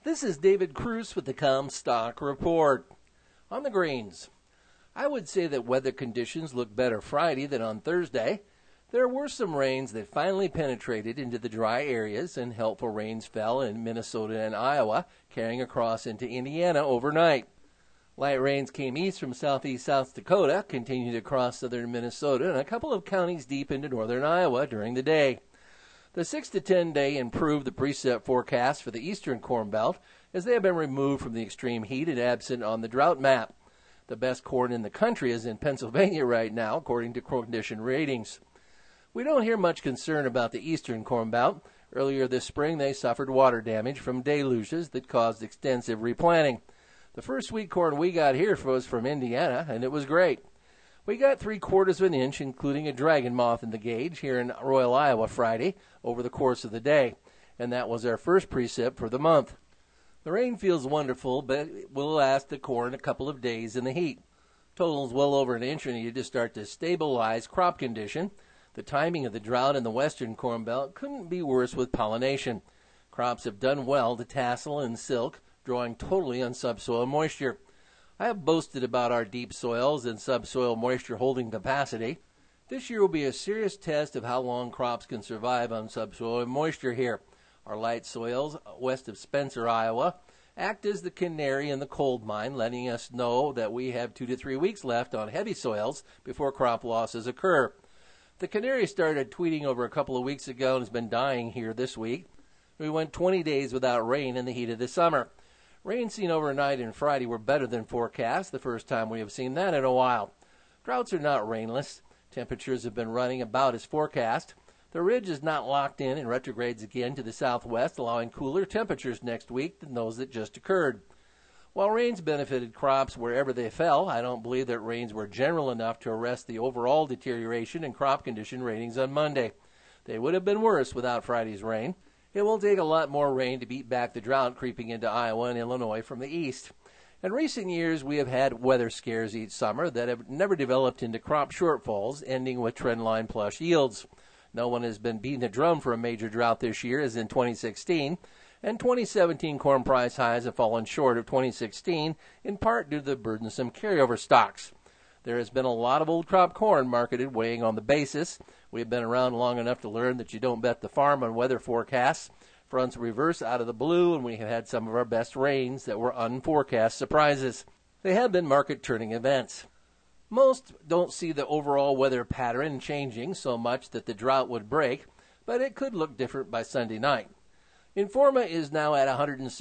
This is David Cruz with the Comstock Report. On the greens, I would say that weather conditions look better Friday than on Thursday. There were some rains that finally penetrated into the dry areas, and helpful rains fell in Minnesota and Iowa, carrying across into Indiana overnight. Light rains came east from southeast South Dakota, continued across southern Minnesota, and a couple of counties deep into northern Iowa during the day. The 6 to 10 day improved the precip forecast for the eastern Corn Belt, as they have been removed from the extreme heat and absent on the drought map. The best corn in the country is in Pennsylvania right now, according to condition ratings. We don't hear much concern about the eastern Corn Belt. Earlier this spring, they suffered water damage from deluges that caused extensive replanting. The first sweet corn we got here was from Indiana, and it was great. We got 3/4 of an inch, including a dragon moth in the gauge, here in Royal, Iowa Friday, over the course of the day, and that was our first precip for the month. The rain feels wonderful, but it will last the corn a couple of days in the heat. Totals well over an inch are needed to start to stabilize crop condition. The timing of the drought in the western Corn Belt couldn't be worse with pollination. Crops have done well to tassel and silk, drawing totally on subsoil moisture. I have boasted about our deep soils and subsoil moisture holding capacity. This year will be a serious test of how long crops can survive on subsoil moisture here. Our light soils west of Spencer, Iowa, act as the canary in the coal mine, letting us know that we have 2 to 3 weeks left on heavy soils before crop losses occur. The canary started tweeting over a couple of weeks ago and has been dying here this week. We went 20 days without rain in the heat of the summer. Rain seen overnight and Friday were better than forecast, the first time we have seen that in a while. Droughts are not rainless. Temperatures have been running about as forecast. The ridge is not locked in and retrogrades again to the southwest, allowing cooler temperatures next week than those that just occurred. While rains benefited crops wherever they fell, I don't believe that rains were general enough to arrest the overall deterioration in crop condition ratings on Monday. They would have been worse without Friday's rain. It will take a lot more rain to beat back the drought creeping into Iowa and Illinois from the east. In recent years, we have had weather scares each summer that have never developed into crop shortfalls, ending with trendline plus yields. No one has been beating the drum for a major drought this year as in 2016, and 2017 corn price highs have fallen short of 2016, in part due to the burdensome carryover stocks. There has been a lot of old crop corn marketed, weighing on the basis. We have been around long enough to learn that you don't bet the farm on weather forecasts. Fronts reverse out of the blue, and we have had some of our best rains that were unforecast surprises. They have been market-turning events. Most don't see the overall weather pattern changing so much that the drought would break, but it could look different by Sunday night. Informa is now at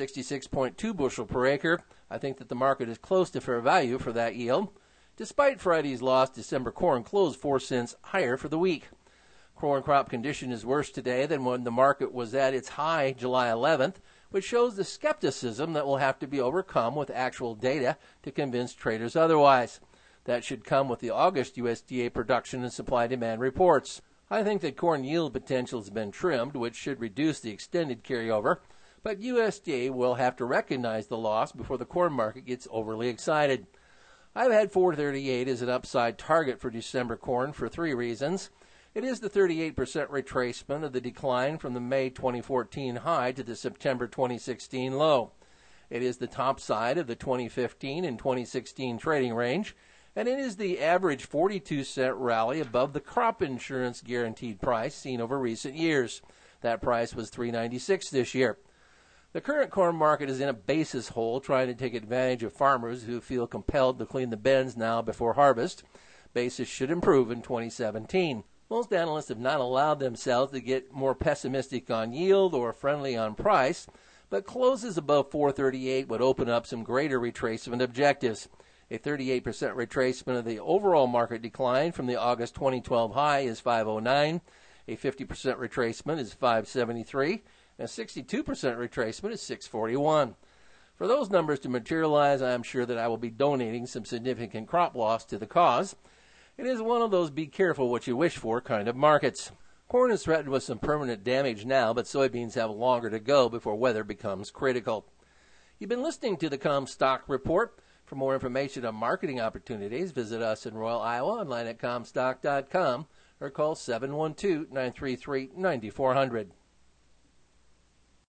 166.2 bushel per acre. I think that the market is close to fair value for that yield. Despite Friday's loss, December corn closed 4 cents higher for the week. Corn crop condition is worse today than when the market was at its high July 11th, which shows the skepticism that will have to be overcome with actual data to convince traders otherwise. That should come with the August USDA production and supply-demand reports. I think that corn yield potential has been trimmed, which should reduce the extended carryover, but USDA will have to recognize the loss before the corn market gets overly excited. I've had 438 as an upside target for December corn for 3 reasons. It is the 38% retracement of the decline from the May 2014 high to the September 2016 low. It is the top side of the 2015 and 2016 trading range, and it is the average 42-cent rally above the crop insurance guaranteed price seen over recent years. That price was $3.96 this year. The current corn market is in a basis hole, trying to take advantage of farmers who feel compelled to clean the bins now before harvest. Basis should improve in 2017. Most analysts have not allowed themselves to get more pessimistic on yield or friendly on price, but closes above 438 would open up some greater retracement objectives. A 38% retracement of the overall market decline from the August 2012 high is 509. A 50% retracement is 573. And a 62% retracement is 641. For those numbers to materialize, I am sure that I will be donating some significant crop loss to the cause. It is one of those be careful what you wish for kind of markets. Corn is threatened with some permanent damage now, but soybeans have longer to go before weather becomes critical. You've been listening to the Comstock Report. For more information on marketing opportunities, visit us in Royal, Iowa, online at Comstock.com, or call 712-933-9400.